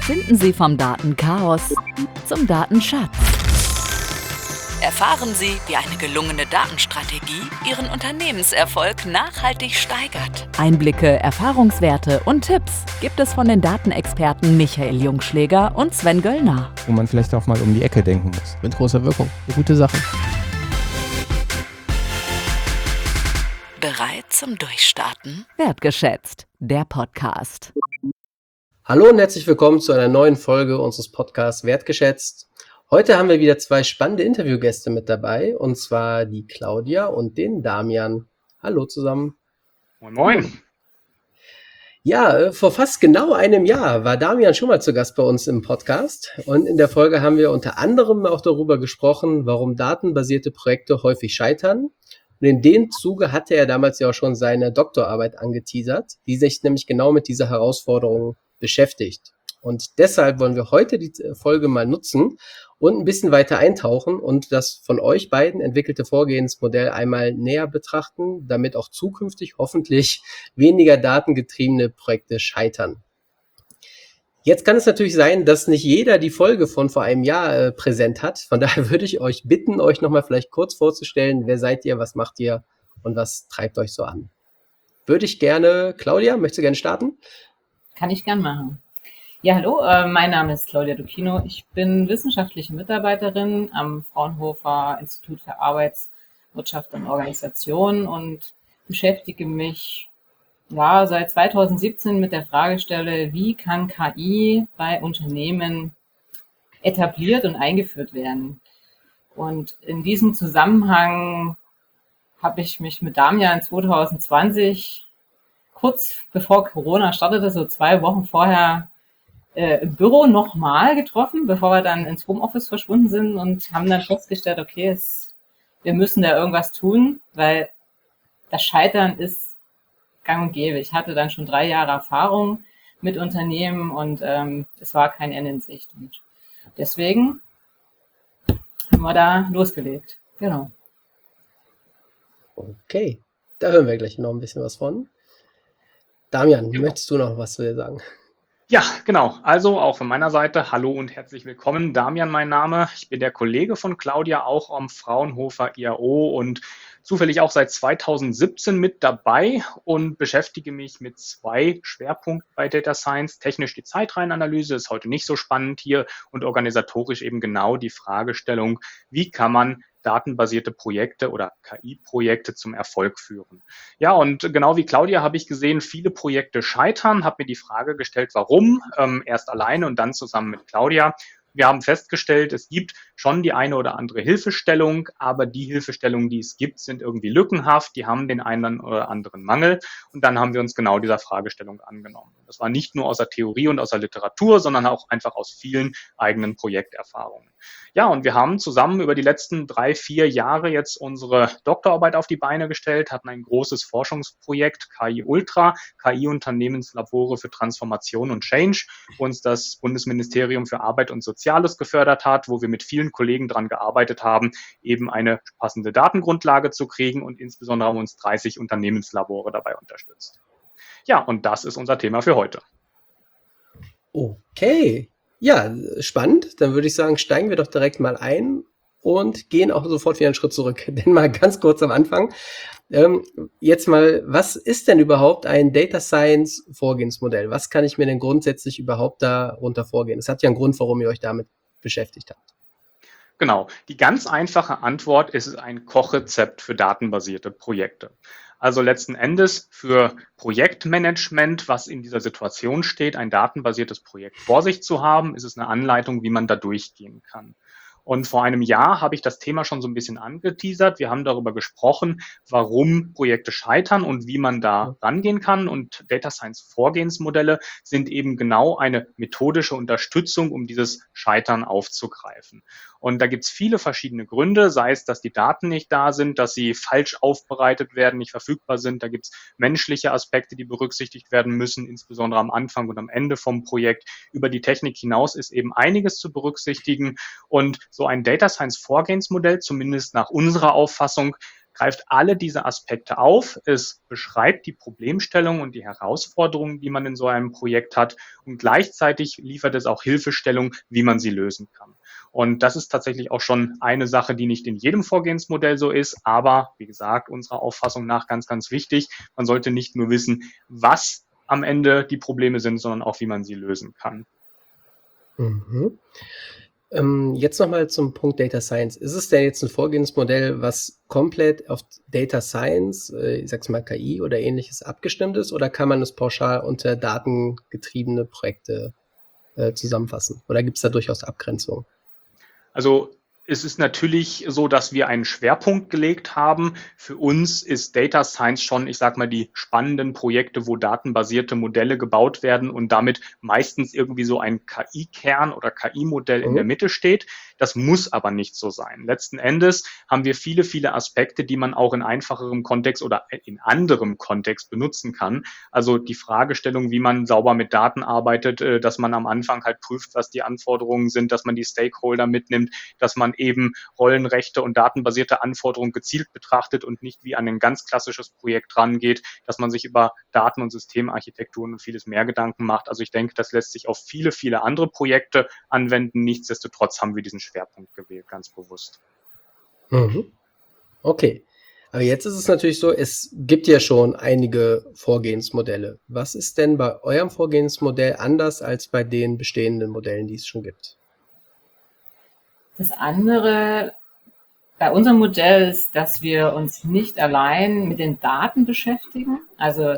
Finden Sie vom Datenchaos zum Datenschatz. Erfahren Sie, wie eine gelungene Datenstrategie Ihren Unternehmenserfolg nachhaltig steigert. Einblicke, Erfahrungswerte und Tipps gibt es von den Datenexperten Michael Jungschläger und Sven Göllner. Wo man vielleicht auch mal um die Ecke denken muss. Mit großer Wirkung. Eine gute Sache. Bereit zum Durchstarten? Wertgeschätzt, der Podcast. Hallo und herzlich willkommen zu einer neuen Folge unseres Podcasts Wertgeschätzt. Heute haben wir wieder zwei spannende Interviewgäste mit dabei, und zwar die Claudia und den Damian. Hallo zusammen. Moin, moin. Ja, vor fast genau einem Jahr war Damian schon mal zu Gast bei uns im Podcast, und in der Folge haben wir unter anderem auch darüber gesprochen, warum datenbasierte Projekte häufig scheitern. Und in dem Zuge hatte er damals ja auch schon seine Doktorarbeit angeteasert, die sich nämlich genau mit dieser Herausforderung beschäftigt. Und deshalb wollen wir heute die Folge mal nutzen und ein bisschen weiter eintauchen und das von euch beiden entwickelte Vorgehensmodell einmal näher betrachten, damit auch zukünftig hoffentlich weniger datengetriebene Projekte scheitern. Jetzt kann es natürlich sein, dass nicht jeder die Folge von vor einem Jahr präsent hat. Von daher würde ich euch bitten, euch nochmal vielleicht kurz vorzustellen, wer seid ihr, was macht ihr und was treibt euch so an. Würde ich gerne, Claudia, möchtest du gerne starten? Kann ich gern machen. Ja, hallo, mein Name ist Claudia Ducchino. Ich bin wissenschaftliche Mitarbeiterin am Fraunhofer Institut für Arbeitswirtschaft und Organisation und beschäftige mich seit 2017 mit der Fragestelle, wie kann KI bei Unternehmen etabliert und eingeführt werden. Und in diesem Zusammenhang habe ich mich mit Damian 2020, kurz bevor Corona startete, so 2 Wochen vorher, im Büro nochmal getroffen, bevor wir dann ins Homeoffice verschwunden sind, und haben dann festgestellt, okay, wir müssen da irgendwas tun, weil das Scheitern ist gang und gäbe. Ich hatte dann schon 3 Jahre Erfahrung mit Unternehmen und es war kein Ende in Sicht. Und deswegen haben wir da losgelegt. Genau. Okay, da hören wir gleich noch ein bisschen was von. Damian, möchtest du noch was zu dir sagen? Ja, genau. Also auch von meiner Seite, hallo und herzlich willkommen. Damian mein Name. Ich bin der Kollege von Claudia, auch am Fraunhofer IAO und zufällig auch seit 2017 mit dabei und beschäftige mich mit 2 Schwerpunkten bei Data Science. Technisch die Zeitreihenanalyse ist heute nicht so spannend hier und organisatorisch eben genau die Fragestellung, wie kann man datenbasierte Projekte oder KI-Projekte zum Erfolg führen. Ja, und genau wie Claudia habe ich gesehen, viele Projekte scheitern, habe mir die Frage gestellt, warum, erst alleine und dann zusammen mit Claudia. Wir haben festgestellt, es gibt schon die eine oder andere Hilfestellung, aber die Hilfestellungen, die es gibt, sind irgendwie lückenhaft, die haben den einen oder anderen Mangel. Und dann haben wir uns genau dieser Fragestellung angenommen. Das war nicht nur aus der Theorie und aus der Literatur, sondern auch einfach aus vielen eigenen Projekterfahrungen. Ja, und wir haben zusammen über die letzten 3, 4 Jahre jetzt unsere Doktorarbeit auf die Beine gestellt, hatten ein großes Forschungsprojekt KI Ultra, KI-Unternehmenslabore für Transformation und Change, wo uns das Bundesministerium für Arbeit und Soziales gefördert hat, wo wir mit vielen Kollegen daran gearbeitet haben, eben eine passende Datengrundlage zu kriegen, und insbesondere haben uns 30 Unternehmenslabore dabei unterstützt. Ja, und das ist unser Thema für heute. Okay, ja, spannend. Dann würde ich sagen, steigen wir doch direkt mal ein und gehen auch sofort wieder einen Schritt zurück. Denn mal ganz kurz am Anfang. Jetzt mal, was ist denn überhaupt ein Data Science Vorgehensmodell? Was kann ich mir denn grundsätzlich überhaupt darunter vorgehen? Es hat ja einen Grund, warum ihr euch damit beschäftigt habt. Genau. Die ganz einfache Antwort ist, es ist ein Kochrezept für datenbasierte Projekte. Also letzten Endes für Projektmanagement, was in dieser Situation steht, ein datenbasiertes Projekt vor sich zu haben, ist es eine Anleitung, wie man da durchgehen kann. Und vor einem Jahr habe ich das Thema schon so ein bisschen angeteasert. Wir haben darüber gesprochen, warum Projekte scheitern und wie man da rangehen kann. Und Data Science Vorgehensmodelle sind eben genau eine methodische Unterstützung, um dieses Scheitern aufzugreifen. Und da gibt es viele verschiedene Gründe, sei es, dass die Daten nicht da sind, dass sie falsch aufbereitet werden, nicht verfügbar sind. Da gibt es menschliche Aspekte, die berücksichtigt werden müssen, insbesondere am Anfang und am Ende vom Projekt. Über die Technik hinaus ist eben einiges zu berücksichtigen. Und so ein Data Science Vorgehensmodell, zumindest nach unserer Auffassung, greift alle diese Aspekte auf. Es beschreibt die Problemstellung und die Herausforderungen, die man in so einem Projekt hat, und gleichzeitig liefert es auch Hilfestellung, wie man sie lösen kann. Und das ist tatsächlich auch schon eine Sache, die nicht in jedem Vorgehensmodell so ist, aber wie gesagt, unserer Auffassung nach ganz, ganz wichtig. Man sollte nicht nur wissen, was am Ende die Probleme sind, sondern auch, wie man sie lösen kann. Mhm. Jetzt nochmal zum Punkt Data Science. Ist es denn jetzt ein Vorgehensmodell, was komplett auf Data Science, ich sag's mal KI oder ähnliches abgestimmt ist, oder kann man es pauschal unter datengetriebene Projekte zusammenfassen? Oder gibt es da durchaus Abgrenzungen? Also es ist natürlich so, dass wir einen Schwerpunkt gelegt haben. Für uns ist Data Science schon, ich sag mal, die spannenden Projekte, wo datenbasierte Modelle gebaut werden und damit meistens irgendwie so ein KI-Kern oder KI-Modell in der Mitte steht. Das muss aber nicht so sein. Letzten Endes haben wir viele, viele Aspekte, die man auch in einfacherem Kontext oder in anderem Kontext benutzen kann. Also die Fragestellung, wie man sauber mit Daten arbeitet, dass man am Anfang halt prüft, was die Anforderungen sind, dass man die Stakeholder mitnimmt, dass man eben Rollenrechte und datenbasierte Anforderungen gezielt betrachtet und nicht wie an ein ganz klassisches Projekt rangeht, dass man sich über Daten- und Systemarchitekturen und vieles mehr Gedanken macht. Also ich denke, das lässt sich auf viele, viele andere Projekte anwenden. Nichtsdestotrotz haben wir diesen Schwerpunkt gewählt, ganz bewusst. Mhm. Okay. Aber jetzt ist es natürlich so, es gibt ja schon einige Vorgehensmodelle. Was ist denn bei eurem Vorgehensmodell anders als bei den bestehenden Modellen, die es schon gibt? Das andere bei unserem Modell ist, dass wir uns nicht allein mit den Daten beschäftigen. Also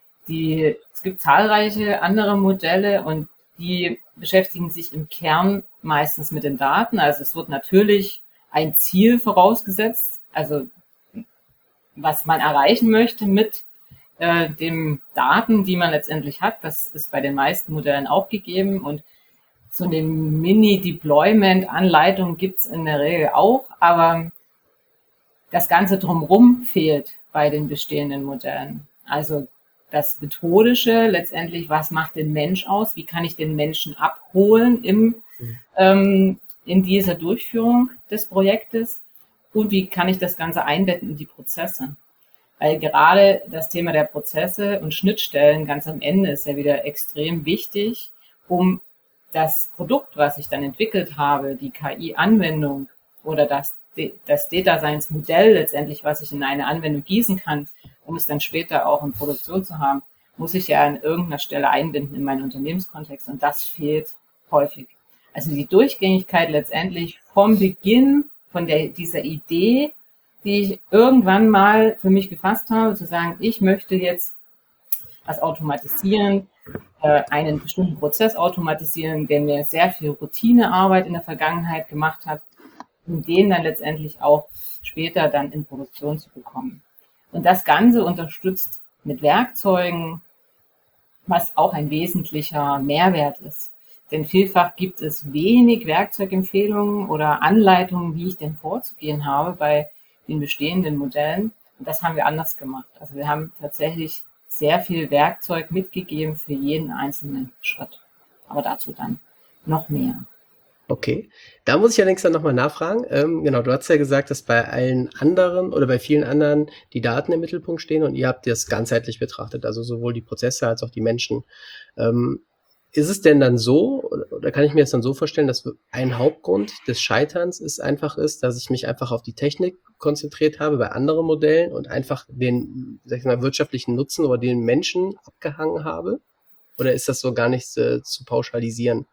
es gibt zahlreiche andere Modelle und die beschäftigen sich im Kern meistens mit den Daten. Also es wird natürlich ein Ziel vorausgesetzt, also was man erreichen möchte mit den Daten, die man letztendlich hat. Das ist bei den meisten Modellen auch gegeben und so eine Mini-Deployment-Anleitung gibt's in der Regel auch, aber das Ganze drumherum fehlt bei den bestehenden Modellen. Also das Methodische letztendlich, was macht den Mensch aus? Wie kann ich den Menschen abholen in dieser Durchführung des Projektes? Und wie kann ich das Ganze einbetten in die Prozesse? Weil gerade das Thema der Prozesse und Schnittstellen ganz am Ende ist ja wieder extrem wichtig, um das Produkt, was ich dann entwickelt habe, die KI-Anwendung oder das Data Science Modell letztendlich, was ich in eine Anwendung gießen kann, um es dann später auch in Produktion zu haben, muss ich ja an irgendeiner Stelle einbinden in meinen Unternehmenskontext und das fehlt häufig. Also die Durchgängigkeit letztendlich vom Beginn, von dieser Idee, die ich irgendwann mal für mich gefasst habe, zu sagen, ich möchte jetzt was automatisieren, einen bestimmten Prozess automatisieren, der mir sehr viel Routinearbeit in der Vergangenheit gemacht hat, um den dann letztendlich auch später dann in Produktion zu bekommen. Und das Ganze unterstützt mit Werkzeugen, was auch ein wesentlicher Mehrwert ist. Denn vielfach gibt es wenig Werkzeugempfehlungen oder Anleitungen, wie ich denn vorzugehen habe bei den bestehenden Modellen. Und das haben wir anders gemacht. Also wir haben tatsächlich sehr viel Werkzeug mitgegeben für jeden einzelnen Schritt. Aber dazu dann noch mehr. Okay, da muss ich allerdings dann nochmal nachfragen. Genau, du hast ja gesagt, dass bei allen anderen oder bei vielen anderen die Daten im Mittelpunkt stehen und ihr habt das ganzheitlich betrachtet, also sowohl die Prozesse als auch die Menschen. Ist es denn dann so, oder kann ich mir das dann so vorstellen, dass ein Hauptgrund des Scheiterns ist, dass ich mich einfach auf die Technik konzentriert habe bei anderen Modellen und einfach den, sag ich mal, wirtschaftlichen Nutzen oder den Menschen abgehangen habe? Oder ist das so gar nicht zu pauschalisieren?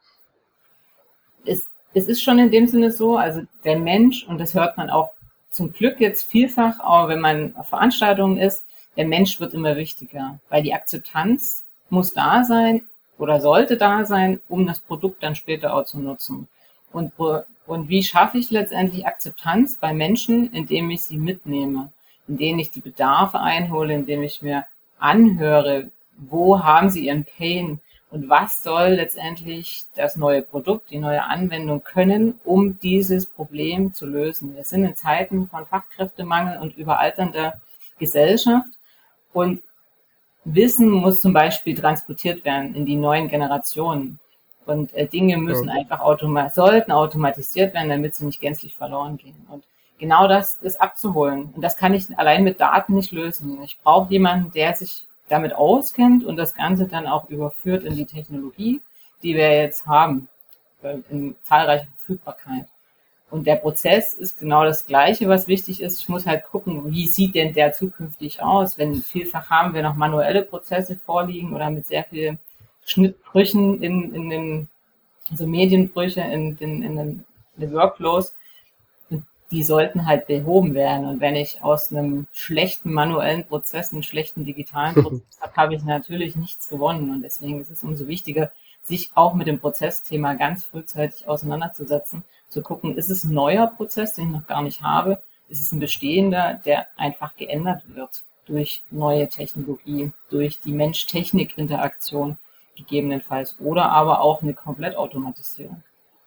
Es ist schon in dem Sinne so, also der Mensch, und das hört man auch zum Glück jetzt vielfach, auch wenn man auf Veranstaltungen ist, der Mensch wird immer wichtiger, weil die Akzeptanz muss da sein oder sollte da sein, um das Produkt dann später auch zu nutzen. Und wie schaffe ich letztendlich Akzeptanz bei Menschen, indem ich sie mitnehme, indem ich die Bedarfe einhole, indem ich mir anhöre, wo haben sie ihren Pain und was soll letztendlich das neue Produkt, die neue Anwendung können, um dieses Problem zu lösen. Wir sind in Zeiten von Fachkräftemangel und überalternder Gesellschaft und Wissen muss zum Beispiel transportiert werden in die neuen Generationen. Und Dinge müssen einfach sollten automatisiert werden, damit sie nicht gänzlich verloren gehen. Und genau das ist abzuholen. Und das kann ich allein mit Daten nicht lösen. Ich brauche jemanden, der sich damit auskennt und das Ganze dann auch überführt in die Technologie, die wir jetzt haben, in zahlreicher Verfügbarkeit. Und der Prozess ist genau das Gleiche, was wichtig ist. Ich muss halt gucken, wie sieht denn der zukünftig aus? Wenn vielfach haben wir noch manuelle Prozesse vorliegen oder mit sehr vielen Schnittbrüchen in den, also Medienbrüche in den Workflows. Die sollten halt behoben werden. Und wenn ich aus einem schlechten manuellen Prozess einen schlechten digitalen Prozess habe, habe ich natürlich nichts gewonnen. Und deswegen ist es umso wichtiger, sich auch mit dem Prozessthema ganz frühzeitig auseinanderzusetzen, zu gucken, ist es ein neuer Prozess, den ich noch gar nicht habe? Ist es ein bestehender, der einfach geändert wird durch neue Technologie, durch die Mensch-Technik-Interaktion gegebenenfalls oder aber auch eine Komplettautomatisierung.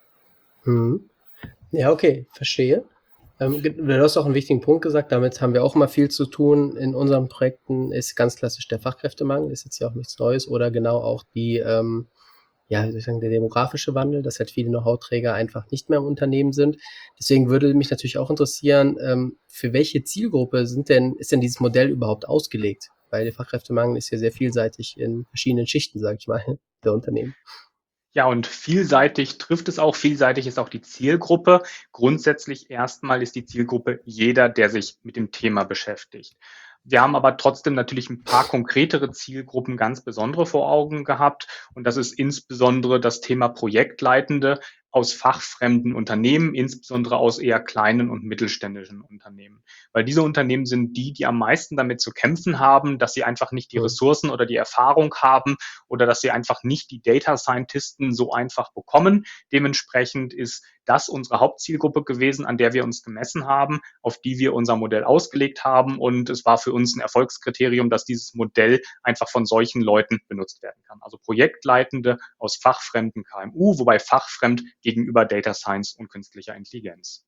Ja, okay, verstehe. Du hast auch einen wichtigen Punkt gesagt, damit haben wir auch mal viel zu tun in unseren Projekten, ist ganz klassisch der Fachkräftemangel, ist jetzt ja auch nichts Neues, oder genau auch die, wie soll ich sagen, der demografische Wandel, dass halt viele Know-how-Träger einfach nicht mehr im Unternehmen sind. Deswegen würde mich natürlich auch interessieren, für welche Zielgruppe ist denn dieses Modell überhaupt ausgelegt? Weil der Fachkräftemangel ist ja sehr vielseitig in verschiedenen Schichten, sage ich mal, der Unternehmen. Ja, und vielseitig trifft es auch. Vielseitig ist auch die Zielgruppe. Grundsätzlich erstmal ist die Zielgruppe jeder, der sich mit dem Thema beschäftigt. Wir haben aber trotzdem natürlich ein paar konkretere Zielgruppen ganz besondere vor Augen gehabt. Und das ist insbesondere das Thema Projektleitende aus fachfremden Unternehmen, insbesondere aus eher kleinen und mittelständischen Unternehmen. Weil diese Unternehmen sind die am meisten damit zu kämpfen haben, dass sie einfach nicht die Ressourcen oder die Erfahrung haben oder dass sie einfach nicht die Data Scientisten so einfach bekommen. Dementsprechend ist das unsere Hauptzielgruppe gewesen, an der wir uns gemessen haben, auf die wir unser Modell ausgelegt haben. Und es war für uns ein Erfolgskriterium, dass dieses Modell einfach von solchen Leuten benutzt werden kann. Also Projektleitende aus fachfremden KMU, wobei fachfremd gegenüber Data Science und künstlicher Intelligenz.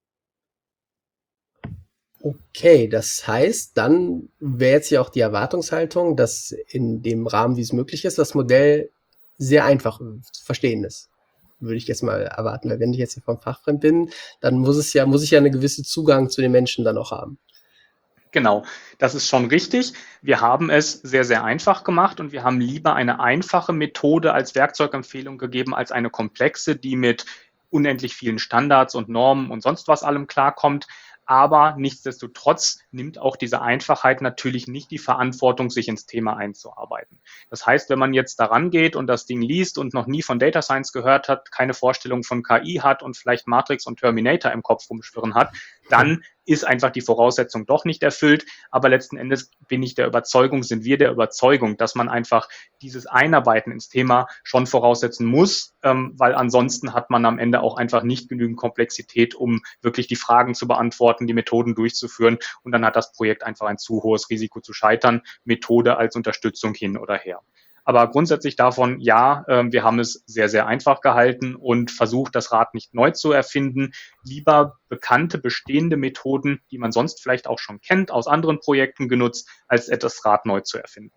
Okay, das heißt, dann wäre jetzt ja auch die Erwartungshaltung, dass in dem Rahmen, wie es möglich ist, das Modell sehr einfach zu verstehen ist. Würde ich jetzt mal erwarten, weil wenn ich jetzt hier vom Fachfremd bin, dann muss ich ja einen gewissen Zugang zu den Menschen dann auch haben. Genau, das ist schon richtig. Wir haben es sehr, sehr einfach gemacht und wir haben lieber eine einfache Methode als Werkzeugempfehlung gegeben als eine komplexe, die mit unendlich vielen Standards und Normen und sonst was allem klarkommt. Aber nichtsdestotrotz nimmt auch diese Einfachheit natürlich nicht die Verantwortung, sich ins Thema einzuarbeiten. Das heißt, wenn man jetzt daran geht und das Ding liest und noch nie von Data Science gehört hat, keine Vorstellung von KI hat und vielleicht Matrix und Terminator im Kopf rumschwirren hat, dann ist einfach die Voraussetzung doch nicht erfüllt. Aber letzten Endes sind wir der Überzeugung, dass man einfach dieses Einarbeiten ins Thema schon voraussetzen muss, weil ansonsten hat man am Ende auch einfach nicht genügend Komplexität, um wirklich die Fragen zu beantworten, die Methoden durchzuführen. Und dann hat das Projekt einfach ein zu hohes Risiko zu scheitern, Methode als Unterstützung hin oder her. Aber grundsätzlich davon, ja, wir haben es sehr, sehr einfach gehalten und versucht, das Rad nicht neu zu erfinden. Lieber bekannte, bestehende Methoden, die man sonst vielleicht auch schon kennt, aus anderen Projekten genutzt, als das Rad neu zu erfinden.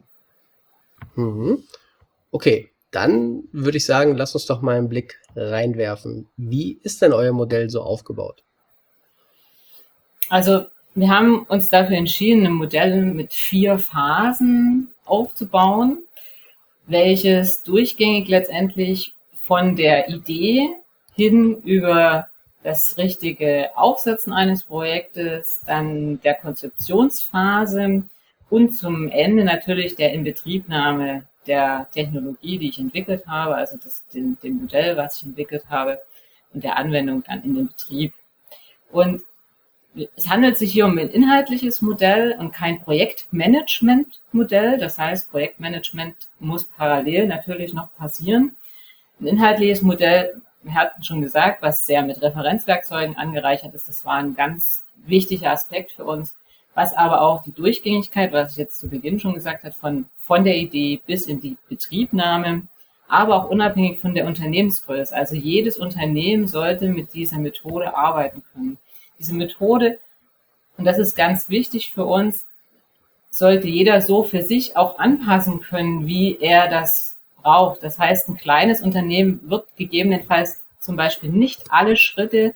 Okay, dann würde ich sagen, lass uns doch mal einen Blick reinwerfen. Wie ist denn euer Modell so aufgebaut? Also wir haben uns dafür entschieden, ein Modell mit 4 Phasen aufzubauen, welches durchgängig letztendlich von der Idee hin über das richtige Aufsetzen eines Projektes, dann der Konzeptionsphase und zum Ende natürlich der Inbetriebnahme der Technologie, die ich entwickelt habe, also dem Modell, was ich entwickelt habe, und der Anwendung dann in den Betrieb. Und es handelt sich hier um ein inhaltliches Modell und kein Projektmanagement-Modell. Das heißt, Projektmanagement muss parallel natürlich noch passieren. Ein inhaltliches Modell, wir hatten schon gesagt, was sehr mit Referenzwerkzeugen angereichert ist, das war ein ganz wichtiger Aspekt für uns, was aber auch die Durchgängigkeit, was ich jetzt zu Beginn schon gesagt habe, von der Idee bis in die Betriebnahme, aber auch unabhängig von der Unternehmensgröße. Also jedes Unternehmen sollte mit dieser Methode arbeiten können. Diese Methode, und das ist ganz wichtig für uns, sollte jeder so für sich auch anpassen können, wie er das braucht. Das heißt, ein kleines Unternehmen wird gegebenenfalls zum Beispiel nicht alle Schritte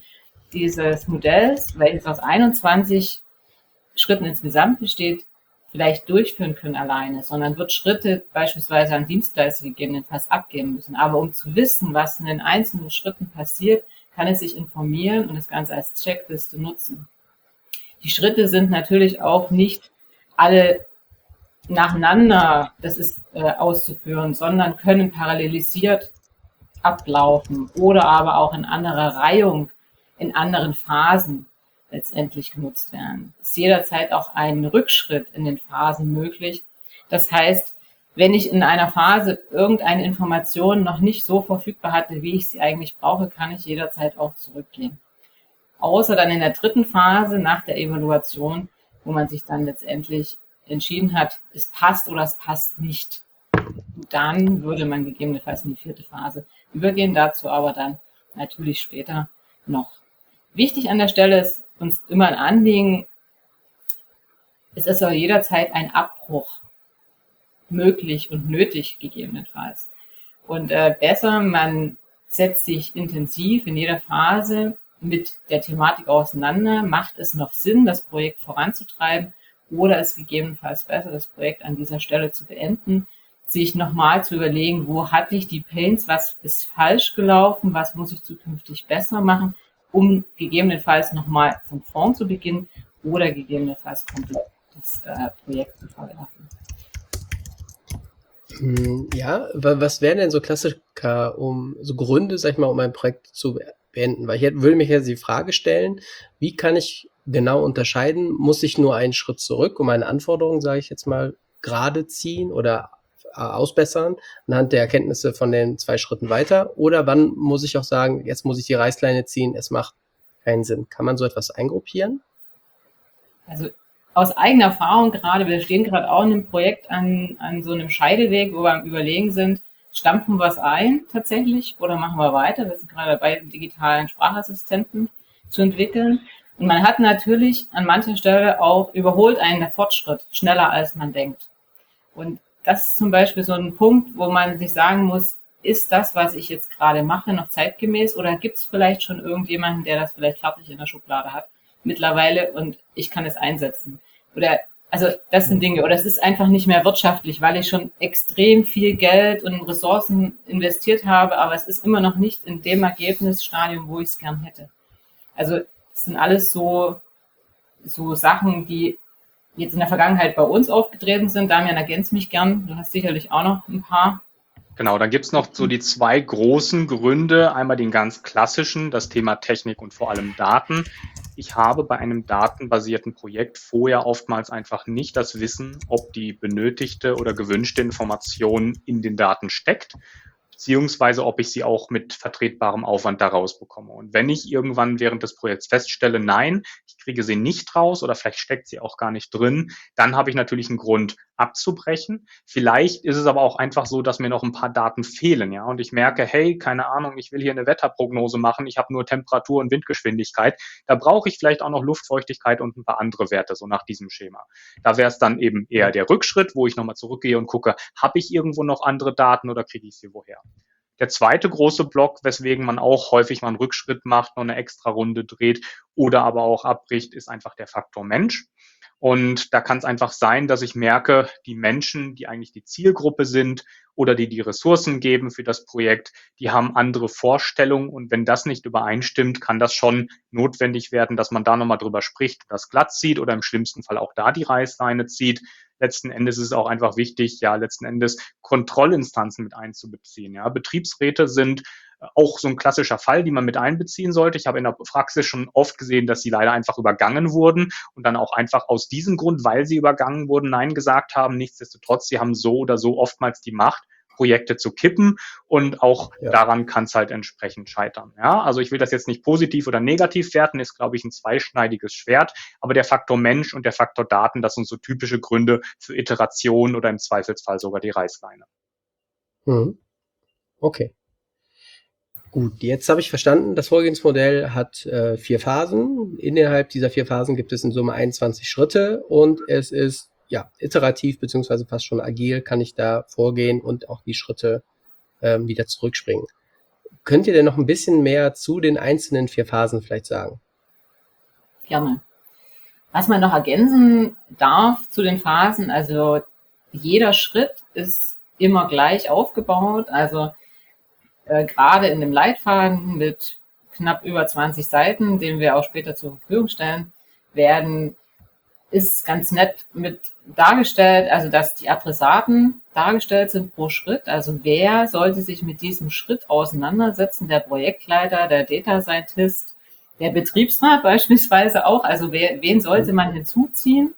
dieses Modells, welches aus 21 Schritten insgesamt besteht, vielleicht durchführen können alleine, sondern wird Schritte beispielsweise an Dienstleister gegebenenfalls abgeben müssen. Aber um zu wissen, was in den einzelnen Schritten passiert, kann es sich informieren und das Ganze als Checkliste nutzen. Die Schritte sind natürlich auch nicht alle nacheinander, das ist auszuführen, sondern können parallelisiert ablaufen oder aber auch in anderer Reihung, in anderen Phasen letztendlich genutzt werden. Es ist jederzeit auch ein Rückschritt in den Phasen möglich. Das heißt, wenn ich in einer Phase irgendeine Information noch nicht so verfügbar hatte, wie ich sie eigentlich brauche, kann ich jederzeit auch zurückgehen. Außer dann in der dritten Phase nach der Evaluation, wo man sich dann letztendlich entschieden hat, es passt oder es passt nicht. Und dann würde man gegebenenfalls in die vierte Phase übergehen, dazu aber dann natürlich später noch. Wichtig an der Stelle ist uns immer ein Anliegen, es ist auch jederzeit ein Abbruch möglich und nötig gegebenenfalls. Und besser, man setzt sich intensiv in jeder Phase mit der Thematik auseinander, macht es noch Sinn, das Projekt voranzutreiben oder es gegebenenfalls besser, das Projekt an dieser Stelle zu beenden, sich nochmal zu überlegen, wo hatte ich die Pains, was ist falsch gelaufen, was muss ich zukünftig besser machen, um gegebenenfalls nochmal von vorn zu beginnen oder gegebenenfalls komplett das Projekt zu verwerfen. Ja, was wären denn so Klassiker, so Gründe, sag ich mal, um ein Projekt zu beenden? Weil ich würde mich jetzt die Frage stellen, wie kann ich genau unterscheiden, muss ich nur einen Schritt zurück, um eine Anforderung, sage ich jetzt mal, gerade ziehen oder ausbessern anhand der Erkenntnisse von den 2 Schritten weiter? Oder wann muss ich auch sagen, jetzt muss ich die Reißleine ziehen, es macht keinen Sinn? Kann man so etwas eingruppieren? Also aus eigener Erfahrung gerade, wir stehen gerade auch in einem Projekt an so einem Scheideweg, wo wir am Überlegen sind, stampfen wir es ein tatsächlich oder machen wir weiter? Wir sind gerade dabei, einen digitalen Sprachassistenten zu entwickeln. Und man hat natürlich an mancher Stelle auch überholt einen der Fortschritt, schneller als man denkt. Und das ist zum Beispiel so ein Punkt, wo man sich sagen muss, ist das, was ich jetzt gerade mache, noch zeitgemäß oder gibt es vielleicht schon irgendjemanden, der das vielleicht fertig in der Schublade hat mittlerweile und ich kann es einsetzen? Oder, also das sind Dinge, oder es ist einfach nicht mehr wirtschaftlich, weil ich schon extrem viel Geld und Ressourcen investiert habe, aber es ist immer noch nicht in dem Ergebnisstadium, wo ich es gern hätte. Also das sind alles so Sachen, die jetzt in der Vergangenheit bei uns aufgetreten sind. Damian, ergänzt mich gern. Du hast sicherlich auch noch ein paar. Genau, dann gibt's noch so die 2 großen Gründe. Einmal den ganz klassischen, das Thema Technik und vor allem Daten. Ich habe bei einem datenbasierten Projekt vorher oftmals einfach nicht das Wissen, ob die benötigte oder gewünschte Information in den Daten steckt, beziehungsweise ob ich sie auch mit vertretbarem Aufwand daraus bekomme. Und wenn ich irgendwann während des Projekts feststelle, nein, ich kriege sie nicht raus oder vielleicht steckt sie auch gar nicht drin, dann habe ich natürlich einen Grund abzubrechen. Vielleicht ist es aber auch einfach so, dass mir noch ein paar Daten fehlen, ja, und ich merke, hey, keine Ahnung, ich will hier eine Wetterprognose machen, ich habe nur Temperatur und Windgeschwindigkeit, da brauche ich vielleicht auch noch Luftfeuchtigkeit und ein paar andere Werte, so nach diesem Schema. Da wäre es dann eben eher der Rückschritt, wo ich nochmal zurückgehe und gucke, habe ich irgendwo noch andere Daten oder kriege ich sie woher? Der zweite große Block, weswegen man auch häufig mal einen Rückschritt macht, noch eine extra Runde dreht oder aber auch abbricht, ist einfach der Faktor Mensch. Und da kann es einfach sein, dass ich merke, die Menschen, die eigentlich die Zielgruppe sind oder die Ressourcen geben für das Projekt, die haben andere Vorstellungen. Und wenn das nicht übereinstimmt, kann das schon notwendig werden, dass man da nochmal drüber spricht, das glatt zieht oder im schlimmsten Fall auch da die Reißleine zieht. Letzten Endes ist es auch einfach wichtig, ja, letzten Endes Kontrollinstanzen mit einzubeziehen. Ja, Betriebsräte sind auch so ein klassischer Fall, die man mit einbeziehen sollte. Ich habe in der Praxis schon oft gesehen, dass sie leider einfach übergangen wurden und dann auch einfach aus diesem Grund, weil sie übergangen wurden, Nein gesagt haben. Nichtsdestotrotz, sie haben so oder so oftmals die Macht, Projekte zu kippen und auch daran kann es halt entsprechend scheitern. Ja, also ich will das jetzt nicht positiv oder negativ werten, ist, glaube ich, ein zweischneidiges Schwert, aber der Faktor Mensch und der Faktor Daten, das sind so typische Gründe für Iteration oder im Zweifelsfall sogar die Reißleine. Okay. Gut, jetzt habe ich verstanden, das Vorgehensmodell hat 4 Phasen. Innerhalb dieser 4 Phasen gibt es in Summe 21 Schritte und es ist iterativ beziehungsweise fast schon agil, kann ich da vorgehen und auch die Schritte wieder zurückspringen. Könnt ihr denn noch ein bisschen mehr zu den einzelnen 4 Phasen vielleicht sagen? Gerne. Was man noch ergänzen darf zu den Phasen, also jeder Schritt ist immer gleich aufgebaut. Also gerade in dem Leitfaden mit knapp über 20 Seiten, den wir auch später zur Verfügung stellen werden, ist ganz nett mit dargestellt, also dass die Adressaten dargestellt sind pro Schritt. Also wer sollte sich mit diesem Schritt auseinandersetzen? Der Projektleiter, der Data Scientist, der Betriebsrat beispielsweise auch. Also wen sollte man hinzuziehen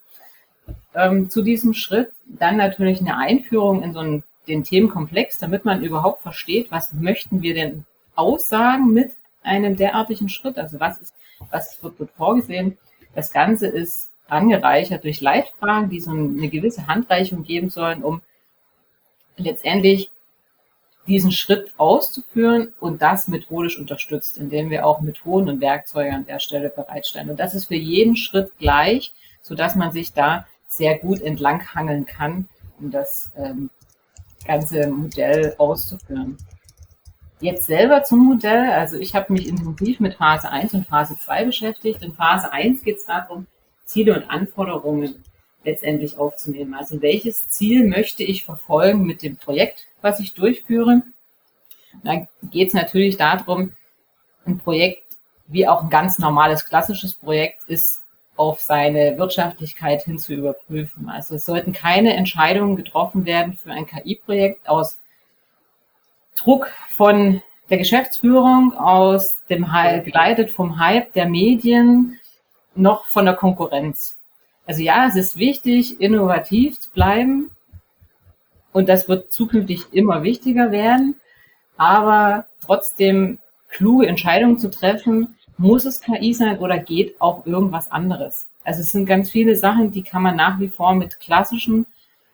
zu diesem Schritt? Dann natürlich eine Einführung in den Themenkomplex, damit man überhaupt versteht, was möchten wir denn aussagen mit einem derartigen Schritt? Also was wird vorgesehen? Das Ganze ist angereichert durch Leitfragen, die so eine gewisse Handreichung geben sollen, um letztendlich diesen Schritt auszuführen und das methodisch unterstützt, indem wir auch Methoden und Werkzeuge an der Stelle bereitstellen. Und das ist für jeden Schritt gleich, sodass man sich da sehr gut entlanghangeln kann, um das ganze Modell auszuführen. Jetzt selber zum Modell. Also ich habe mich intensiv mit Phase 1 und Phase 2 beschäftigt. In Phase 1 geht es darum, Ziele und Anforderungen letztendlich aufzunehmen. Also welches Ziel möchte ich verfolgen mit dem Projekt, was ich durchführe? Da geht es natürlich darum, ein Projekt, wie auch ein ganz normales, klassisches Projekt, ist auf seine Wirtschaftlichkeit hin zu überprüfen. Also es sollten keine Entscheidungen getroffen werden für ein KI-Projekt aus Druck von der Geschäftsführung, aus dem geleitet vom Hype der Medien, noch von der Konkurrenz. Also ja, es ist wichtig, innovativ zu bleiben und das wird zukünftig immer wichtiger werden, aber trotzdem kluge Entscheidungen zu treffen, muss es KI sein oder geht auch irgendwas anderes? Also es sind ganz viele Sachen, die kann man nach wie vor mit klassischen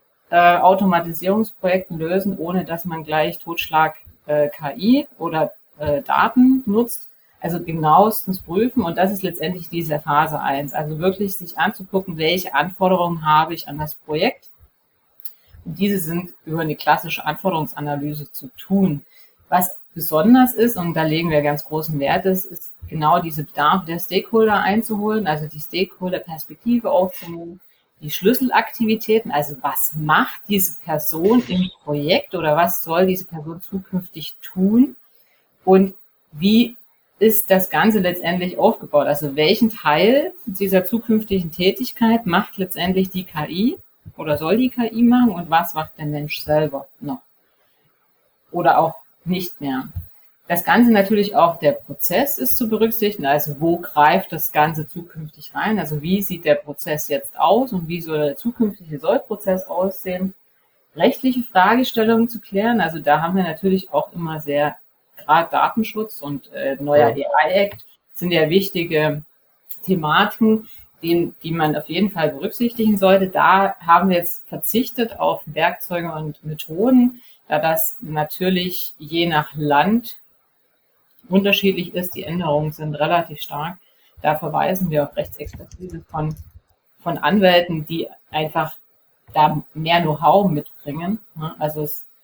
Automatisierungsprojekten lösen, ohne dass man gleich Totschlag KI oder Daten nutzt. Also genauestens prüfen und das ist letztendlich diese Phase 1. Also wirklich sich anzugucken, welche Anforderungen habe ich an das Projekt. Und diese sind über eine klassische Anforderungsanalyse zu tun. Was besonders ist, und da legen wir ganz großen Wert, ist genau diese Bedarfe der Stakeholder einzuholen, also die Stakeholder-Perspektive aufzunehmen, die Schlüsselaktivitäten, also was macht diese Person im Projekt oder was soll diese Person zukünftig tun und wie ist das Ganze letztendlich aufgebaut? Also welchen Teil dieser zukünftigen Tätigkeit macht letztendlich die KI oder soll die KI machen und was macht der Mensch selber noch? Oder auch nicht mehr. Das Ganze natürlich auch der Prozess ist zu berücksichtigen, also wo greift das Ganze zukünftig rein? Also wie sieht der Prozess jetzt aus und wie soll der zukünftige Sollprozess aussehen? Rechtliche Fragestellungen zu klären, also da haben wir natürlich auch immer sehr gerade Datenschutz und neuer AI-Act sind ja wichtige Thematiken, die man auf jeden Fall berücksichtigen sollte. Da haben wir jetzt verzichtet auf Werkzeuge und Methoden, da das natürlich je nach Land unterschiedlich ist. Die Änderungen sind relativ stark. Da verweisen wir auf Rechtsexpertise von Anwälten, die einfach da mehr Know-how mitbringen. Also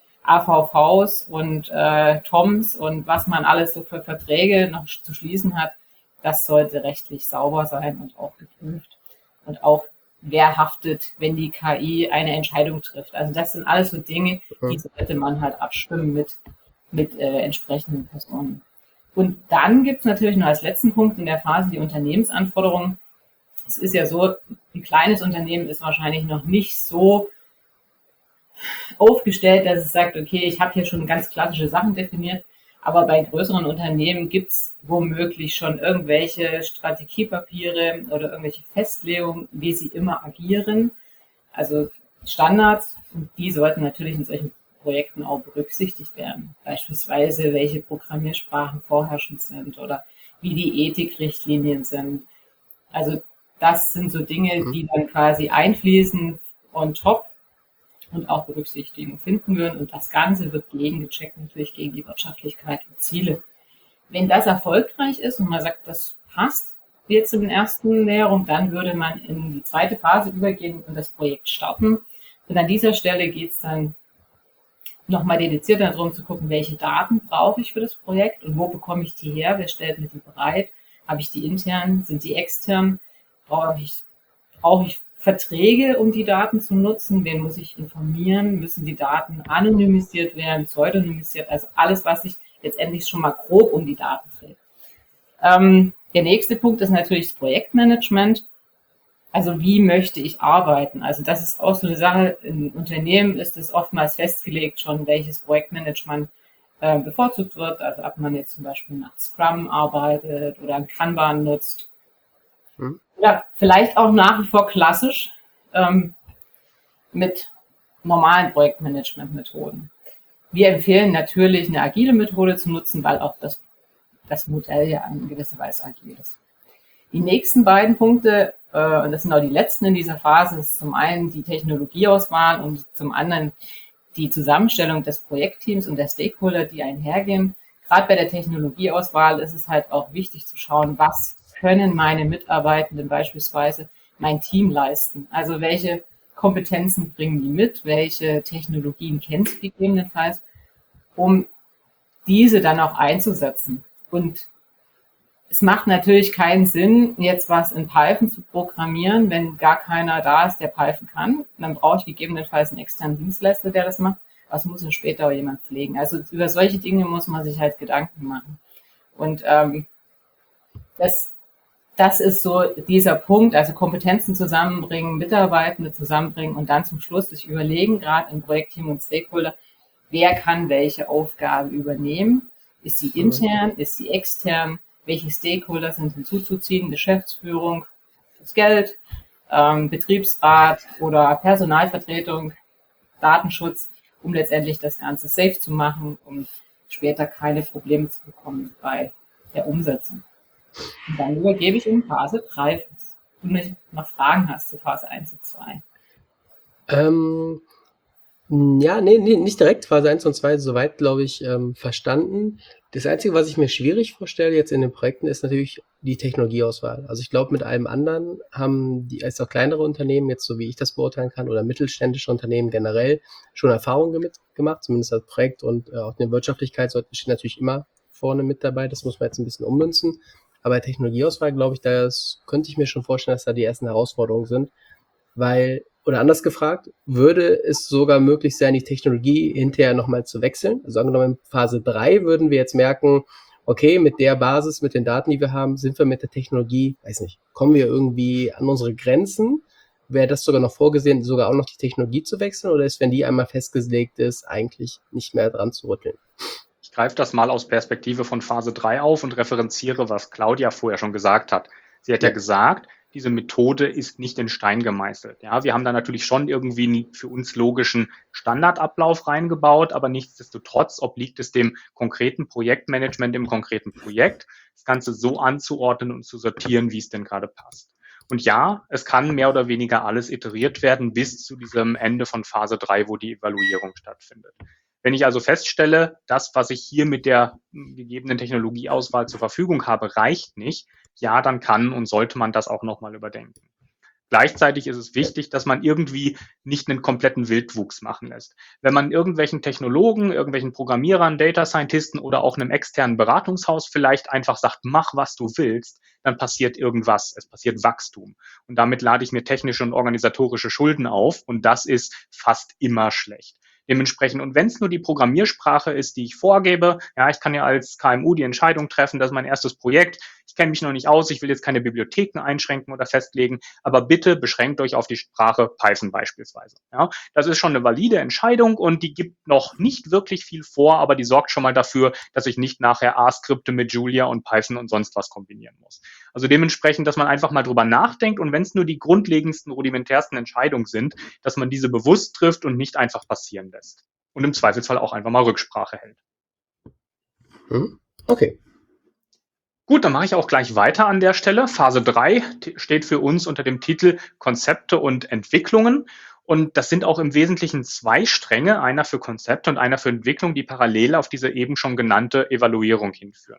AVVs und TOMs und was man alles so für Verträge noch zu schließen hat, das sollte rechtlich sauber sein und auch geprüft. Und auch wer haftet, wenn die KI eine Entscheidung trifft. Also das sind alles so Dinge, die sollte man halt abstimmen mit entsprechenden Personen. Und dann gibt es natürlich noch als letzten Punkt in der Phase die Unternehmensanforderungen. Es ist ja so, ein kleines Unternehmen ist wahrscheinlich noch nicht so aufgestellt, dass es sagt, okay, ich habe hier schon ganz klassische Sachen definiert, aber bei größeren Unternehmen gibt es womöglich schon irgendwelche Strategiepapiere oder irgendwelche Festlegungen, wie sie immer agieren. Also Standards, die sollten natürlich in solchen Projekten auch berücksichtigt werden. Beispielsweise, welche Programmiersprachen vorherrschend sind oder wie die Ethikrichtlinien sind. Also das sind so Dinge, die dann quasi einfließen on top und auch Berücksichtigung finden würden. Und das Ganze wird gegengecheckt natürlich gegen die Wirtschaftlichkeit und Ziele. Wenn das erfolgreich ist und man sagt, das passt jetzt in der ersten Näherung, dann würde man in die zweite Phase übergehen und das Projekt starten. Und an dieser Stelle geht es dann nochmal dediziert darum zu gucken, welche Daten brauche ich für das Projekt und wo bekomme ich die her, wer stellt mir die bereit, habe ich die intern, sind die extern, brauche ich Verträge, um die Daten zu nutzen, wen muss ich informieren, müssen die Daten anonymisiert werden, pseudonymisiert, also alles, was sich letztendlich schon mal grob um die Daten dreht. Der nächste Punkt ist natürlich das Projektmanagement. Also wie möchte ich arbeiten? Also das ist auch so eine Sache, in Unternehmen ist es oftmals festgelegt schon, welches Projektmanagement bevorzugt wird. Also ob man jetzt zum Beispiel nach Scrum arbeitet oder ein Kanban nutzt. Oder vielleicht auch nach wie vor klassisch mit normalen Projektmanagement-Methoden. Wir empfehlen natürlich eine agile Methode zu nutzen, weil auch das Modell ja in gewisser Weise agil ist. Die nächsten beiden Punkte, und das sind auch die letzten in dieser Phase, ist zum einen die Technologieauswahl und zum anderen die Zusammenstellung des Projektteams und der Stakeholder, die einhergehen. Gerade bei der Technologieauswahl ist es halt auch wichtig zu schauen, was können meine Mitarbeitenden beispielsweise mein Team leisten. Also welche Kompetenzen bringen die mit, welche Technologien kennen sie gegebenenfalls, um diese dann auch einzusetzen. Und es macht natürlich keinen Sinn, jetzt was in Python zu programmieren, wenn gar keiner da ist, der Python kann. Dann brauche ich gegebenenfalls einen externen Dienstleister, der das macht. Was muss dann später auch jemand pflegen? Also über solche Dinge muss man sich halt Gedanken machen. Und das ist so dieser Punkt, also Kompetenzen zusammenbringen, Mitarbeitende zusammenbringen und dann zum Schluss sich überlegen, gerade im Projektteam und Stakeholder, wer kann welche Aufgabe übernehmen? Ist sie intern? Ist sie extern? Welche Stakeholder sind hinzuzuziehen? Geschäftsführung, das Geld, Betriebsrat oder Personalvertretung, Datenschutz, um letztendlich das Ganze safe zu machen, um später keine Probleme zu bekommen bei der Umsetzung. Und dann übergebe ich in Phase 3, wenn du noch Fragen hast zu Phase 1 und 2. Ja, nee, nicht direkt. Phase 1 und 2 soweit, glaube ich, verstanden. Das Einzige, was ich mir schwierig vorstelle jetzt in den Projekten, ist natürlich die Technologieauswahl. Also ich glaube, mit allem anderen haben die als auch kleinere Unternehmen, jetzt so wie ich das beurteilen kann, oder mittelständische Unternehmen generell schon Erfahrungen gemacht, zumindest als Projekt, und auch eine Wirtschaftlichkeit steht natürlich immer vorne mit dabei. Das muss man jetzt ein bisschen ummünzen. Aber Technologieauswahl, glaube ich, das könnte ich mir schon vorstellen, dass da die ersten Herausforderungen sind, weil, oder anders gefragt, würde es sogar möglich sein, die Technologie hinterher nochmal zu wechseln? Also angenommen, in Phase 3 würden wir jetzt merken, okay, mit der Basis, mit den Daten, die wir haben, sind wir mit der Technologie, weiß nicht, kommen wir irgendwie an unsere Grenzen? Wäre das sogar noch vorgesehen, sogar auch noch die Technologie zu wechseln? Oder ist, wenn die einmal festgelegt ist, eigentlich nicht mehr dran zu rütteln? Ich greife das mal aus Perspektive von Phase 3 auf und referenziere, was Claudia vorher schon gesagt hat. Sie hat ja gesagt, diese Methode ist nicht in Stein gemeißelt. Ja, wir haben da natürlich schon irgendwie einen für uns logischen Standardablauf reingebaut, aber nichtsdestotrotz obliegt es dem konkreten Projektmanagement im konkreten Projekt, das Ganze so anzuordnen und zu sortieren, wie es denn gerade passt. Und ja, es kann mehr oder weniger alles iteriert werden bis zu diesem Ende von Phase 3, wo die Evaluierung stattfindet. Wenn ich also feststelle, das, was ich hier mit der gegebenen Technologieauswahl zur Verfügung habe, reicht nicht, ja, dann kann und sollte man das auch nochmal überdenken. Gleichzeitig ist es wichtig, dass man irgendwie nicht einen kompletten Wildwuchs machen lässt. Wenn man irgendwelchen Technologen, irgendwelchen Programmierern, Data Scientisten oder auch einem externen Beratungshaus vielleicht einfach sagt, mach, was du willst, dann passiert irgendwas. Es passiert Wachstum. Und damit lade ich mir technische und organisatorische Schulden auf. Und das ist fast immer schlecht. Dementsprechend, und wenn es nur die Programmiersprache ist, die ich vorgebe, ja, ich kann ja als KMU die Entscheidung treffen, das ist mein erstes Projekt, ich kenne mich noch nicht aus, ich will jetzt keine Bibliotheken einschränken oder festlegen, aber bitte beschränkt euch auf die Sprache Python beispielsweise. Ja, das ist schon eine valide Entscheidung und die gibt noch nicht wirklich viel vor, aber die sorgt schon mal dafür, dass ich nicht nachher A-Skripte mit Julia und Python und sonst was kombinieren muss. Also dementsprechend, dass man einfach mal drüber nachdenkt und wenn es nur die grundlegendsten, rudimentärsten Entscheidungen sind, dass man diese bewusst trifft und nicht einfach passieren lässt. Und im Zweifelsfall auch einfach mal Rücksprache hält. Okay. Gut, dann mache ich auch gleich weiter an der Stelle. Phase 3 steht für uns unter dem Titel Konzepte und Entwicklungen. Und das sind auch im Wesentlichen 2 Stränge, einer für Konzepte und einer für Entwicklung, die parallel auf diese eben schon genannte Evaluierung hinführen.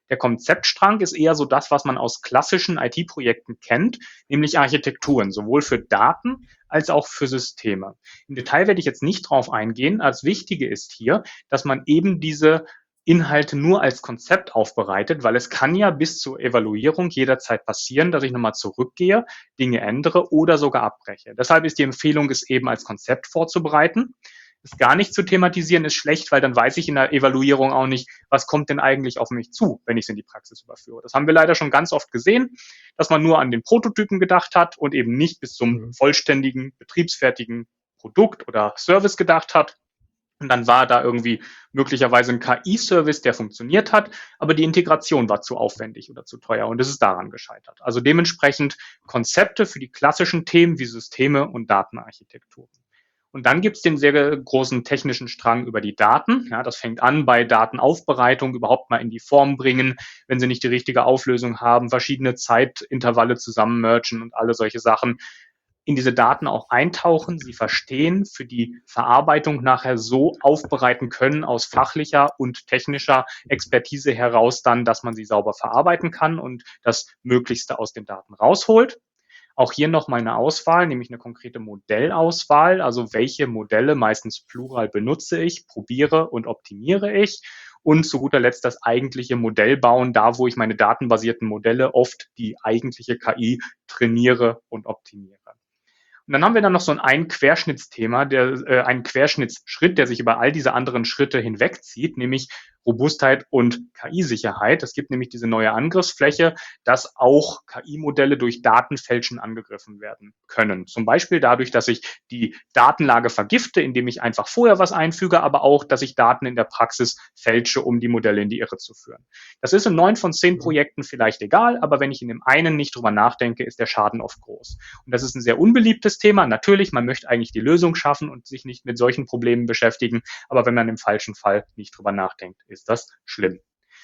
Der Konzeptstrang ist eher so das, was man aus klassischen IT-Projekten kennt, nämlich Architekturen, sowohl für Daten als auch für Systeme. Im Detail werde ich jetzt nicht drauf eingehen. Als Wichtige ist hier, dass man eben diese Inhalte nur als Konzept aufbereitet, weil es kann ja bis zur Evaluierung jederzeit passieren, dass ich nochmal zurückgehe, Dinge ändere oder sogar abbreche. Deshalb ist die Empfehlung, es eben als Konzept vorzubereiten. Es gar nicht zu thematisieren ist schlecht, weil dann weiß ich in der Evaluierung auch nicht, was kommt denn eigentlich auf mich zu, wenn ich es in die Praxis überführe. Das haben wir leider schon ganz oft gesehen, dass man nur an den Prototypen gedacht hat und eben nicht bis zum vollständigen, betriebsfertigen Produkt oder Service gedacht hat. Und dann war da irgendwie möglicherweise ein KI-Service, der funktioniert hat, aber die Integration war zu aufwendig oder zu teuer und es ist daran gescheitert. Also dementsprechend Konzepte für die klassischen Themen wie Systeme und Datenarchitekturen. Und dann gibt es den sehr großen technischen Strang über die Daten. Ja, das fängt an bei Datenaufbereitung, überhaupt mal in die Form bringen, wenn sie nicht die richtige Auflösung haben, verschiedene Zeitintervalle zusammen mergen und alle solche Sachen. In diese Daten auch eintauchen, sie verstehen, für die Verarbeitung nachher so aufbereiten können aus fachlicher und technischer Expertise heraus dann, dass man sie sauber verarbeiten kann und das Möglichste aus den Daten rausholt. Auch hier nochmal eine Auswahl, nämlich eine konkrete Modellauswahl, also welche Modelle, meistens plural, benutze ich, probiere und optimiere ich. Und zu guter Letzt das eigentliche Modell bauen, da wo ich meine datenbasierten Modelle, oft die eigentliche KI, trainiere und optimiere. Und dann haben wir dann noch so ein Querschnittsthema, einen Querschnittsschritt, der sich über all diese anderen Schritte hinwegzieht, nämlich Robustheit und KI-Sicherheit. Es gibt nämlich diese neue Angriffsfläche, dass auch KI-Modelle durch Datenfälschen angegriffen werden können. Zum Beispiel dadurch, dass ich die Datenlage vergifte, indem ich einfach vorher was einfüge, aber auch, dass ich Daten in der Praxis fälsche, um die Modelle in die Irre zu führen. Das ist in 9 von 10 Projekten vielleicht egal, aber wenn ich in dem einen nicht drüber nachdenke, ist der Schaden oft groß. Und das ist ein sehr unbeliebtes Thema. Natürlich, man möchte eigentlich die Lösung schaffen und sich nicht mit solchen Problemen beschäftigen, aber wenn man im falschen Fall nicht drüber nachdenkt, ist das schlimm.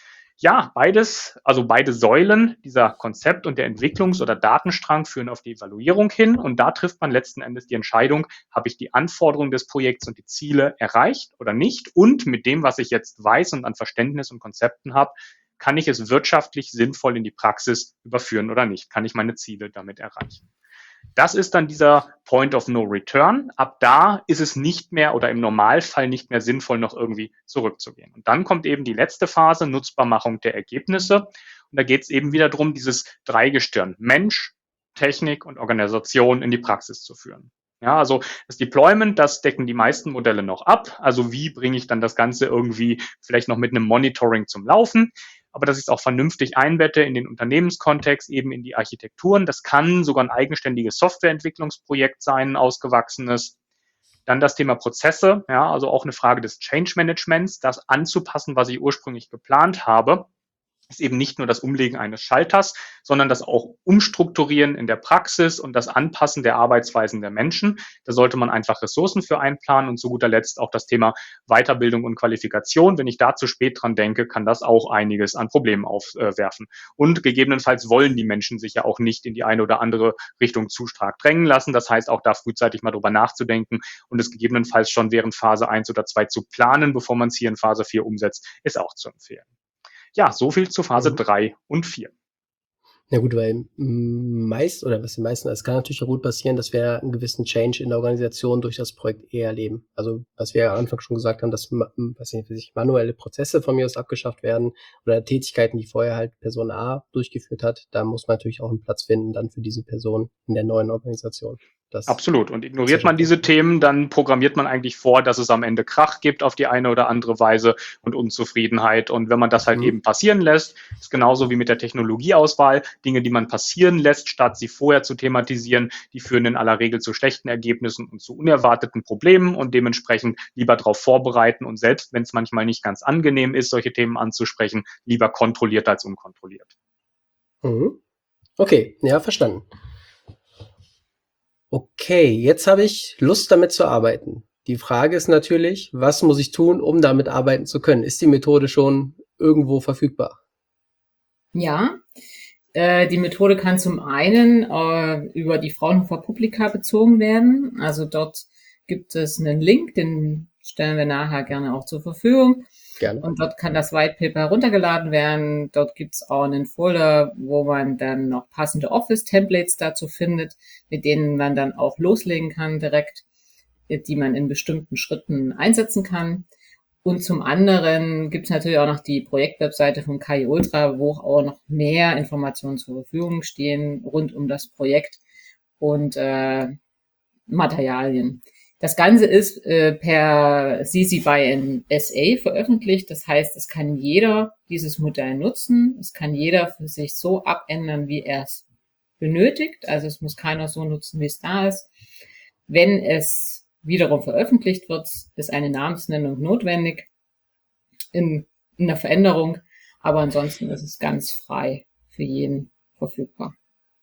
Ja, beides, also beide Säulen dieser Konzept- und der Entwicklungs- oder Datenstrang führen auf die Evaluierung hin und da trifft man letzten Endes die Entscheidung, habe ich die Anforderungen des Projekts und die Ziele erreicht oder nicht und mit dem, was ich jetzt weiß und an Verständnis und Konzepten habe, kann ich es wirtschaftlich sinnvoll in die Praxis überführen oder nicht? Kann ich meine Ziele damit erreichen? Das ist dann dieser Point of No Return. Ab da ist es nicht mehr oder im Normalfall nicht mehr sinnvoll, noch irgendwie zurückzugehen. Und dann kommt eben die letzte Phase, Nutzbarmachung der Ergebnisse. Und da geht es eben wieder darum, dieses Dreigestirn Mensch, Technik und Organisation in die Praxis zu führen. Ja, also das Deployment, das decken die meisten Modelle noch ab. Also wie bringe ich dann das Ganze irgendwie vielleicht noch mit einem Monitoring zum Laufen? Aber dass ich es auch vernünftig einbette in den Unternehmenskontext, eben in die Architekturen. Das kann sogar ein eigenständiges Softwareentwicklungsprojekt sein, ein ausgewachsenes. Dann das Thema Prozesse, ja, also auch eine Frage des Change Managements, das anzupassen, was ich ursprünglich geplant habe. Ist eben nicht nur das Umlegen eines Schalters, sondern das auch Umstrukturieren in der Praxis und das Anpassen der Arbeitsweisen der Menschen. Da sollte man einfach Ressourcen für einplanen und zu guter Letzt auch das Thema Weiterbildung und Qualifikation. Wenn ich da zu spät dran denke, kann das auch einiges an Problemen aufwerfen. Und gegebenenfalls wollen die Menschen sich ja auch nicht in die eine oder andere Richtung zu stark drängen lassen. Das heißt, auch da frühzeitig mal drüber nachzudenken und es gegebenenfalls schon während Phase 1 oder 2 zu planen, bevor man es hier in Phase 4 umsetzt, ist auch zu empfehlen. Ja, so viel zu Phase 3 und 4. Na gut, weil es kann natürlich auch gut passieren, dass wir einen gewissen Change in der Organisation durch das Projekt erleben. Also, was wir ja am Anfang schon gesagt haben, dass manuelle Prozesse von mir aus abgeschafft werden oder Tätigkeiten, die vorher halt Person A durchgeführt hat, da muss man natürlich auch einen Platz finden dann für diese Person in der neuen Organisation. Absolut. Und ignoriert man diese Themen, dann programmiert man eigentlich vor, dass es am Ende Krach gibt auf die eine oder andere Weise und Unzufriedenheit. Und wenn man das halt eben passieren lässt, ist genauso wie mit der Technologieauswahl, Dinge, die man passieren lässt, statt sie vorher zu thematisieren, die führen in aller Regel zu schlechten Ergebnissen und zu unerwarteten Problemen und dementsprechend lieber darauf vorbereiten und selbst, wenn es manchmal nicht ganz angenehm ist, solche Themen anzusprechen, lieber kontrolliert als unkontrolliert. Okay, ja, verstanden. Okay, jetzt habe ich Lust, damit zu arbeiten. Die Frage ist natürlich, was muss ich tun, um damit arbeiten zu können? Ist die Methode schon irgendwo verfügbar? Ja, die Methode kann zum einen über die Fraunhofer Publica bezogen werden. Also dort gibt es einen Link, den stellen wir nachher gerne auch zur Verfügung. Gerne. Und dort kann das White Paper heruntergeladen werden. Dort gibt's auch einen Folder, wo man dann noch passende Office-Templates dazu findet, mit denen man dann auch loslegen kann direkt, die man in bestimmten Schritten einsetzen kann. Und zum anderen gibt's natürlich auch noch die Projektwebseite von KI Ultra, wo auch noch mehr Informationen zur Verfügung stehen rund um das Projekt und Materialien. Das Ganze ist per CC BY SA veröffentlicht. Das heißt, es kann jeder dieses Modell nutzen. Es kann jeder für sich so abändern, wie er es benötigt. Also es muss keiner so nutzen, wie es da ist. Wenn es wiederum veröffentlicht wird, ist eine Namensnennung notwendig in der Veränderung. Aber ansonsten ist es ganz frei für jeden verfügbar.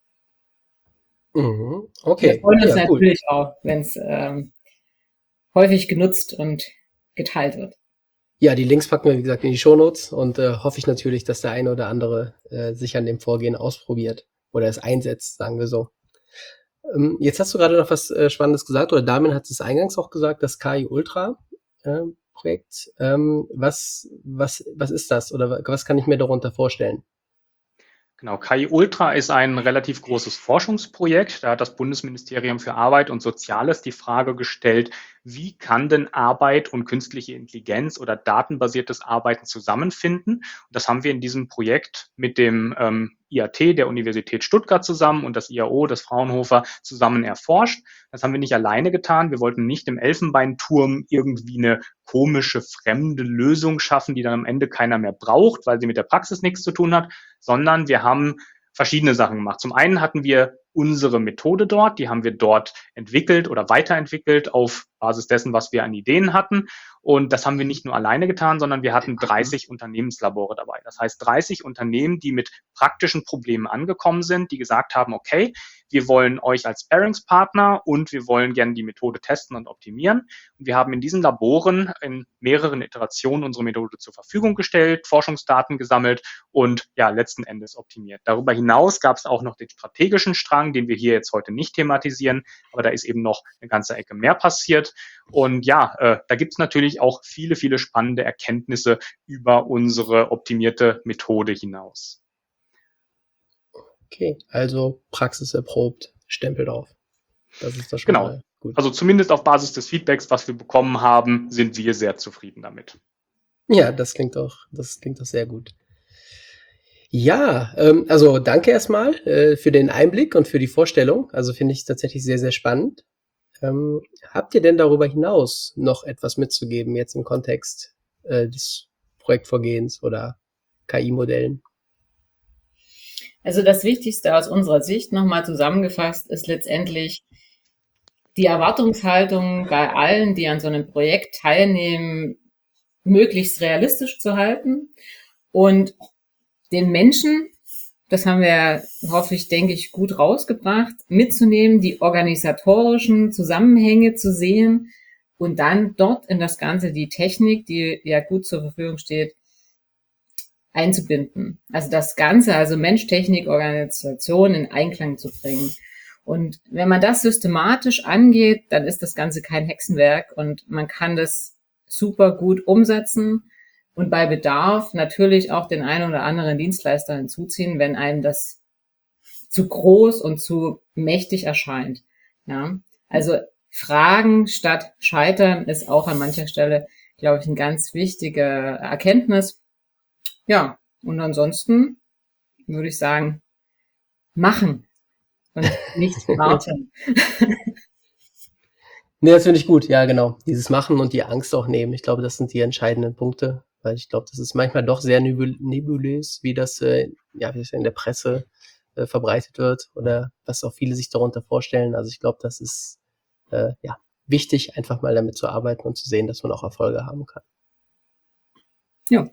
Okay. Wir freuen uns Ja, cool. natürlich auch, wenn es häufig genutzt und geteilt wird. Ja, die Links packen wir, wie gesagt, in die Shownotes und hoffe ich natürlich, dass der eine oder andere sich an dem Vorgehen ausprobiert oder es einsetzt, sagen wir so. Jetzt hast du gerade noch was Spannendes gesagt, oder Damian hat es eingangs auch gesagt, das KI Ultra Projekt. Was ist das oder was kann ich mir darunter vorstellen? Genau, KI Ultra ist ein relativ großes Forschungsprojekt. Da hat das Bundesministerium für Arbeit und Soziales die Frage gestellt, wie kann denn Arbeit und künstliche Intelligenz oder datenbasiertes Arbeiten zusammenfinden? Und das haben wir in diesem Projekt mit dem IAT der Universität Stuttgart zusammen und das IAO, das Fraunhofer, zusammen erforscht. Das haben wir nicht alleine getan. Wir wollten nicht im Elfenbeinturm irgendwie eine komische, fremde Lösung schaffen, die dann am Ende keiner mehr braucht, weil sie mit der Praxis nichts zu tun hat, sondern wir haben verschiedene Sachen gemacht. Zum einen hatten wir unsere Methode dort, die haben wir dort entwickelt oder weiterentwickelt auf Basis dessen, was wir an Ideen hatten. Und das haben wir nicht nur alleine getan, sondern wir hatten 30 Unternehmenslabore dabei. Das heißt 30 Unternehmen, die mit praktischen Problemen angekommen sind, die gesagt haben, okay, wir wollen euch als Sparringspartner und wir wollen gerne die Methode testen und optimieren. Und wir haben in diesen Laboren in mehreren Iterationen unsere Methode zur Verfügung gestellt, Forschungsdaten gesammelt und ja, letzten Endes optimiert. Darüber hinaus gab es auch noch den strategischen Strang, den wir hier jetzt heute nicht thematisieren, aber da ist eben noch eine ganze Ecke mehr passiert. Und ja, da gibt es natürlich auch viele, viele spannende Erkenntnisse über unsere optimierte Methode hinaus. Okay, also praxiserprobt, Stempel drauf. Das ist das schon Genau. mal gut. Also zumindest auf Basis des Feedbacks, was wir bekommen haben, sind wir sehr zufrieden damit. Ja, das klingt doch sehr gut. Ja, also danke erstmal für den Einblick und für die Vorstellung. Also finde ich tatsächlich sehr, sehr spannend. Habt ihr denn darüber hinaus noch etwas mitzugeben, jetzt im Kontext des Projektvorgehens oder KI-Modellen? Also das Wichtigste aus unserer Sicht nochmal zusammengefasst ist letztendlich die Erwartungshaltung bei allen, die an so einem Projekt teilnehmen, möglichst realistisch zu halten und den Menschen, das haben wir, hoffe ich, denke ich, gut rausgebracht, mitzunehmen, die organisatorischen Zusammenhänge zu sehen und dann dort in das Ganze die Technik, die ja gut zur Verfügung steht, einzubinden. Also das Ganze, also Mensch, Technik, Organisation in Einklang zu bringen. Und wenn man das systematisch angeht, dann ist das Ganze kein Hexenwerk und man kann das super gut umsetzen und bei Bedarf natürlich auch den einen oder anderen Dienstleister hinzuziehen, wenn einem das zu groß und zu mächtig erscheint. Ja, also Fragen statt Scheitern ist auch an mancher Stelle, glaube ich, eine ganz wichtige Erkenntnis. Ja, und ansonsten würde ich sagen, machen und nicht warten. Nee, das finde ich gut. Ja, genau. Dieses Machen und die Angst auch nehmen. Ich glaube, das sind die entscheidenden Punkte, weil ich glaube, das ist manchmal doch sehr nebulös, wie das in der Presse verbreitet wird oder was auch viele sich darunter vorstellen. Also ich glaube, das ist wichtig, einfach mal damit zu arbeiten und zu sehen, dass man auch Erfolge haben kann. Ja.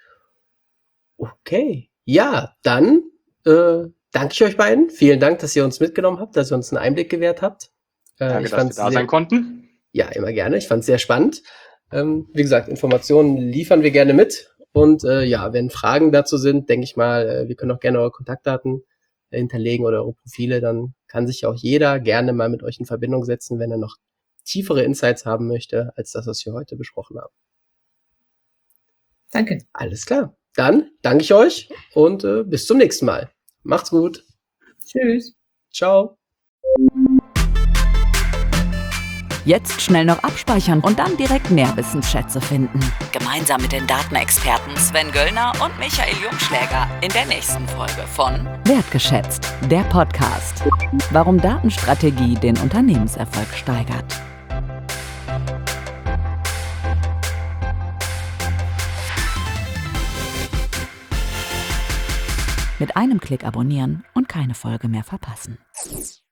Okay. Ja, dann danke ich euch beiden. Vielen Dank, dass ihr uns mitgenommen habt, dass ihr uns einen Einblick gewährt habt. Danke, dass wir da sein konnten. Ja, immer gerne. Ich fand es sehr spannend. Wie gesagt, Informationen liefern wir gerne mit. Und wenn Fragen dazu sind, denke ich mal, wir können auch gerne eure Kontaktdaten hinterlegen oder eure Profile. Dann kann sich auch jeder gerne mal mit euch in Verbindung setzen, wenn er noch tiefere Insights haben möchte, als das, was wir heute besprochen haben. Danke. Alles klar. Dann danke ich euch und bis zum nächsten Mal. Macht's gut. Tschüss. Ciao. Jetzt schnell noch abspeichern und dann direkt Nährwissensschätze finden. Gemeinsam mit den Datenexperten Sven Göllner und Michael Jungschläger in der nächsten Folge von Wertgeschätzt, der Podcast. Warum Datenstrategie den Unternehmenserfolg steigert. Mit einem Klick abonnieren und keine Folge mehr verpassen.